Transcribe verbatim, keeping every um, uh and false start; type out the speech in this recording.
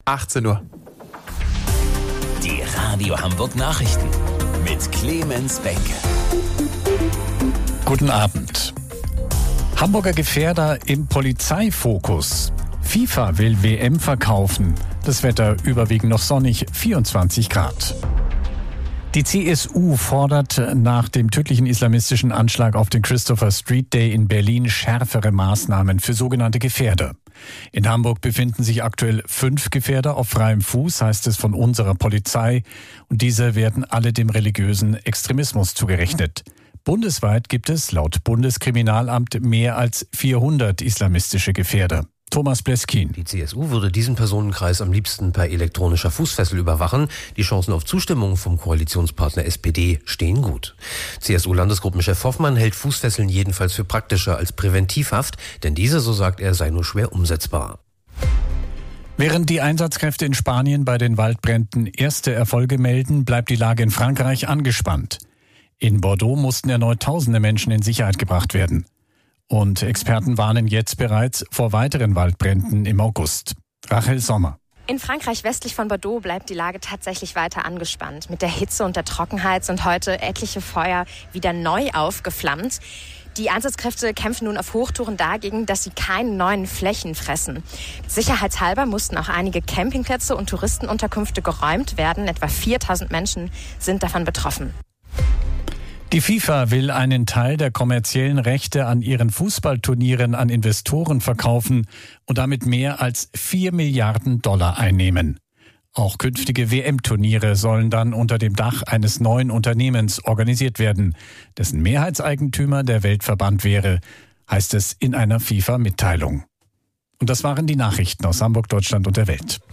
achtzehn Uhr. Die Radio Hamburg Nachrichten mit Clemens Benke. Guten Abend. Hamburger Gefährder im Polizeifokus. FIFA will W M verkaufen. Das Wetter überwiegend noch sonnig, vierundzwanzig Grad. Die C S U fordert nach dem tödlichen islamistischen Anschlag auf den Christopher Street Day in Berlin schärfere Maßnahmen für sogenannte Gefährder. In Hamburg befinden sich aktuell fünf Gefährder auf freiem Fuß, heißt es von unserer Polizei. Und diese werden alle dem religiösen Extremismus zugerechnet. Bundesweit gibt es laut Bundeskriminalamt mehr als vierhundert islamistische Gefährder. Thomas Bleskin. Die C S U würde diesen Personenkreis am liebsten per elektronischer Fußfessel überwachen. Die Chancen auf Zustimmung vom Koalitionspartner S P D stehen gut. C S U-Landesgruppenchef Hoffmann hält Fußfesseln jedenfalls für praktischer als Präventivhaft, denn diese, so sagt er, sei nur schwer umsetzbar. Während die Einsatzkräfte in Spanien bei den Waldbränden erste Erfolge melden, bleibt die Lage in Frankreich angespannt. In Bordeaux mussten erneut tausende Menschen in Sicherheit gebracht werden. Und Experten warnen jetzt bereits vor weiteren Waldbränden im August. Rachel Sommer. In Frankreich westlich von Bordeaux bleibt die Lage tatsächlich weiter angespannt. Mit der Hitze und der Trockenheit sind heute etliche Feuer wieder neu aufgeflammt. Die Einsatzkräfte kämpfen nun auf Hochtouren dagegen, dass sie keine neuen Flächen fressen. Sicherheitshalber mussten auch einige Campingplätze und Touristenunterkünfte geräumt werden. Etwa viertausend Menschen sind davon betroffen. Die FIFA will einen Teil der kommerziellen Rechte an ihren Fußballturnieren an Investoren verkaufen und damit mehr als vier Milliarden Dollar einnehmen. Auch künftige W M-Turniere sollen dann unter dem Dach eines neuen Unternehmens organisiert werden, dessen Mehrheitseigentümer der Weltverband wäre, heißt es in einer FIFA-Mitteilung. Und das waren die Nachrichten aus Hamburg, Deutschland und der Welt.